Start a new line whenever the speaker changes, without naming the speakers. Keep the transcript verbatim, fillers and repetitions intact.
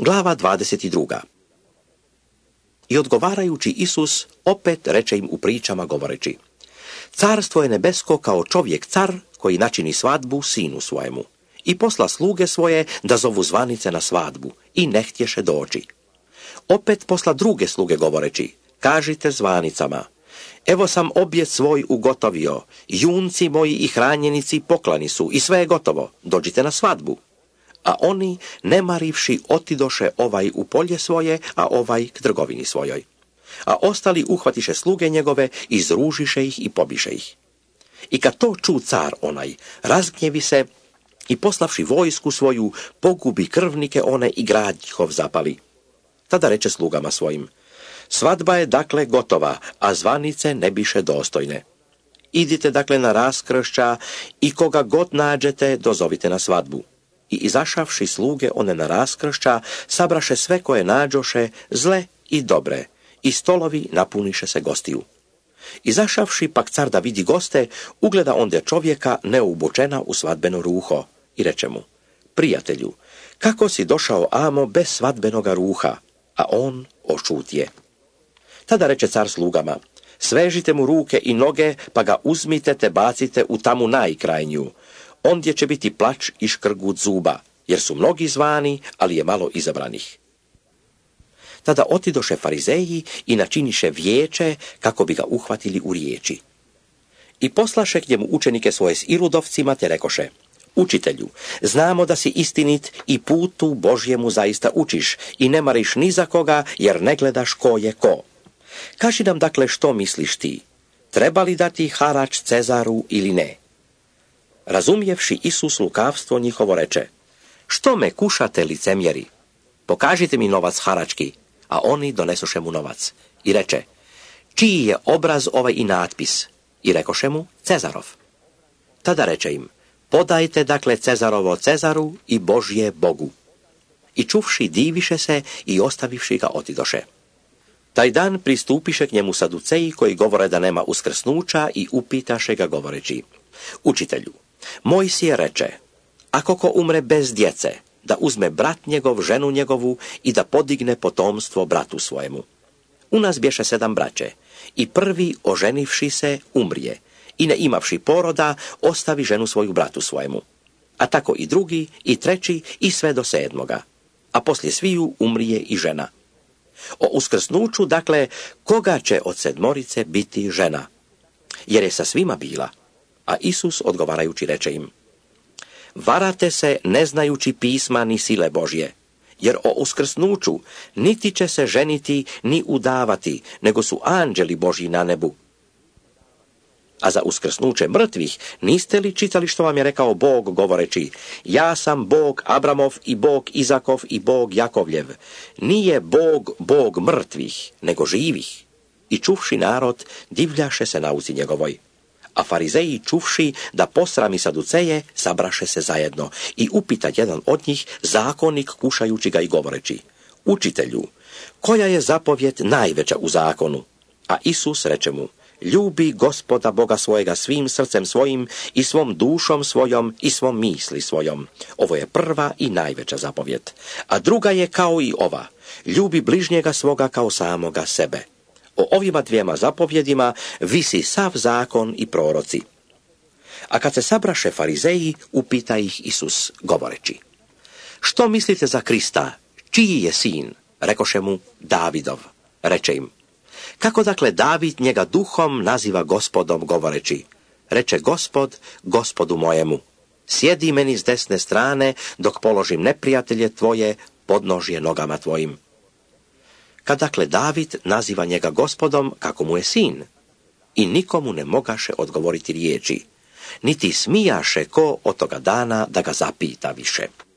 Glava dvadeset druga. I odgovarajući Isus opet reče im u pričama govoreći: Carstvo je nebesko kao čovjek car koji načini svadbu sinu svojemu. I posla sluge svoje da zovu zvanice na svadbu i ne htješe doći. Opet posla druge sluge govoreći: Kažite zvanicama: Evo sam objet svoj ugotovio, junci moji i hranjenici poklani su i sve je gotovo, dođite na svadbu. A oni, ne marivši, otidoše ovaj u polje svoje, a ovaj k trgovini svojoj. A ostali uhvatiše sluge njegove, izružiše ih i pobiše ih. I kad to ču car onaj, razgnjevi se i poslavši vojsku svoju, pogubi krvnike one i grad njihov zapali. Tada reče slugama svojim: Svadba je dakle gotova, a zvanice ne biše dostojne. Idite dakle na raskršća i koga god nađete, dozovite na svadbu. I izašavši sluge one na raskršća, sabraše sve koje nađoše, zle i dobre, i stolovi napuniše se gostiju. Izašavši pak car da vidi goste, ugleda onde čovjeka neobučena u svadbeno ruho i reče mu: Prijatelju, kako si došao amo bez svadbenoga ruha? A on ošutje. Tada reče car slugama: Svežite mu ruke i noge, pa ga uzmite te bacite u tamu najkrajnju. Ondje će biti plač i škrgut zuba, jer su mnogi zvani, ali je malo izabranih. Tada otidoše farizeji i načiniše vijeće kako bi ga uhvatili u riječi. I poslaše k njemu učenike svoje s iludovcima te rekoše: Učitelju, znamo da si istinit i putu Božjemu zaista učiš i ne mariš ni za koga, jer ne gledaš ko je ko. Kaži nam dakle što misliš ti, treba li dati harač Cezaru ili ne? Razumjevši Isus lukavstvo njihovo reče: Što me kušate, licemjeri? Pokažite mi novac harački. A oni donesoše mu novac. I reče: Čiji je obraz ovaj i natpis? I rekoše mu: Cezarov. Tada reče im: Podajte dakle Cezarovo Cezaru i Božje Bogu. I čuvši diviše se i ostavivši ga otidoše. Taj dan pristupiše k njemu saduceji koji govore da nema uskrsnuća i upitaše ga govoreći: Učitelju, Mojsije reče: Ako ko umre bez djece, da uzme brat njegov ženu njegovu i da podigne potomstvo bratu svojemu. U nas bješe sedam braće, i prvi oženivši se umrije, i ne imavši poroda, ostavi ženu svoju bratu svojemu. A tako i drugi, i treći, i sve do sedmoga. A poslije sviju umrije i žena. O uskrsnuću, dakle, koga će od sedmorice biti žena? Jer je sa svima bila. A Isus odgovarajući reče im: Varate se ne znajući pisma ni sile Božje, jer o uskrsnuću niti će se ženiti ni udavati, nego su anđeli Božji na nebu. A za uskrsnuće mrtvih niste li čitali što vam je rekao Bog govoreći: Ja sam Bog Abramov i Bog Izakov i Bog Jakovljev. Nije Bog Bog mrtvih, nego živih. I čuvši narod, divljaše se nauci njegovoj. A farizeji čuvši da posrami saduceje, sabraše se zajedno i upita jedan od njih zakonik kušajući ga i govoreći: Učitelju, koja je zapovjed najveća u zakonu? A Isus reče mu: Ljubi Gospoda Boga svojega svim srcem svojim i svom dušom svojom i svom misli svojom. Ovo je prva i najveća zapovjed. A druga je kao i ova: ljubi bližnjega svoga kao samoga sebe. O ovima dvijema zapovjedima visi sav zakon i proroci. A kad se sabraše farizeji, upita ih Isus govoreći: Što mislite za Krista? Čiji je sin? Rekoše mu: Davidov. Reče im: Kako dakle David njega duhom naziva Gospodom govoreći: Reče Gospod Gospodu mojemu: Sjedi meni s desne strane, dok položim neprijatelje tvoje podnožje nogama tvojim. Kad dakle David naziva njega Gospodom, kako mu je sin? I nikomu ne mogaše odgovoriti riječi, niti smijaše ko od toga dana da ga zapita više.